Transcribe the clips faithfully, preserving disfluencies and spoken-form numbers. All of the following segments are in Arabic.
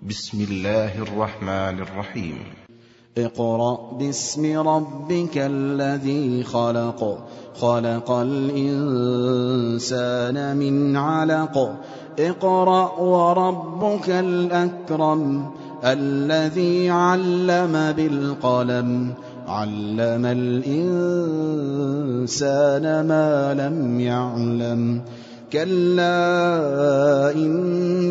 بسم الله الرحمن الرحيم. اقرأ باسم ربك الذي خلق خلق الإنسان من علق اقرأ وربك الأكرم الذي علم بالقلم علم الإنسان ما لم يعلم كلا إن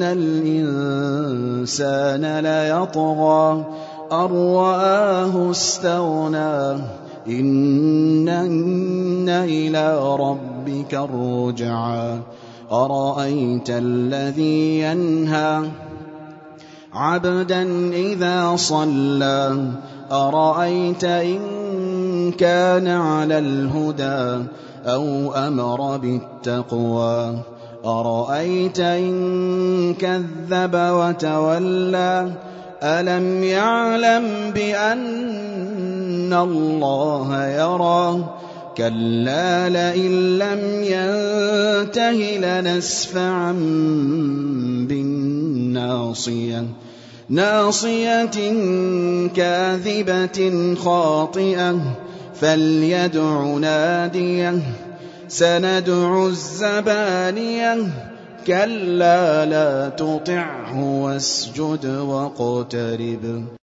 الإنسان ليطغى أن رآه استغنى إن إلى ربك الرجعى أرأيت الذي ينهى عبدا إذا صلى أرأيت إن كان على الهدى أو أمر بالتقوى أرأيت إن كذب وتولى ألم يعلم بأن الله يرى كلا لئن لم ينته لنسفعا بالناصية ناصية كاذبة خاطئة فليدع ناديه سندع الزبانية كلا لا تطعه واسجد واقترب